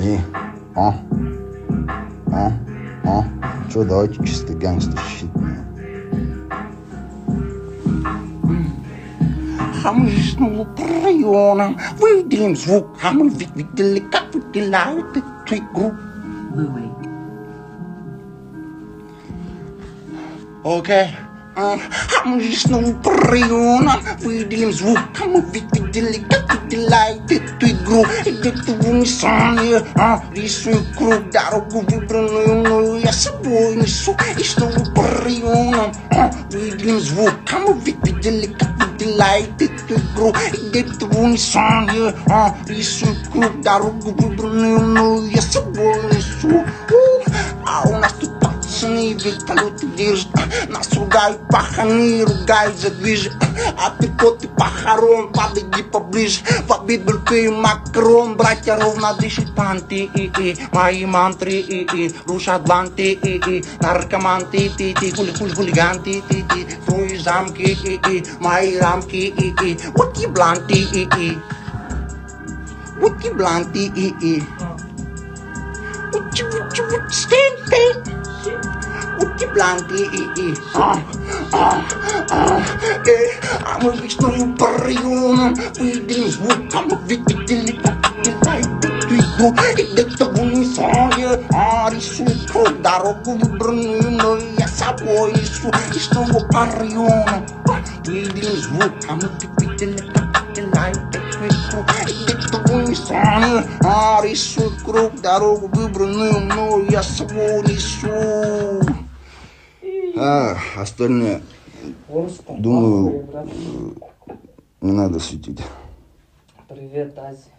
Че, давайте чисто гангстерщит. А мы снова по районам выделим звук, а мы видели, как выделяют эту игру. Окей. А мы снова по районам выделим звук, а мы видели, как выделяют эту игру. И где-то в унисоне рисуем круг, дорогу выбранную мною я с собой несу. И снова по районам выделим звук, а мы видели, как выделяет эту игру. И где-то в унисоне рисуем круг, дорогу выбранную мною я с собой несу. А у нас тут пацаны вертолеты держат, нас ругают паханы, ругают за движи. А ты кот и похорон, подойди поближе. В обид и макрон, братья ровно дышат панты, мои мантры, рушат банты, наркоманты, хулиганты, твои замки, мои рамки, вот и бланты, вот и бланты, вот стенты. Уки бланти, а мы вишною по районам выделим звук, а мы видели, как выделяет эту игру. И где-то в унисоне рисует круг, дорогу выбранную мною я с собой несу. И снова по районам выделим звук, а мы видели, как выделяет эту игру. И где-то в унисоне рисует круг, дорогу выбранную мною я с собой несу. Остальные, думаю, не надо светить. Привет, Ази.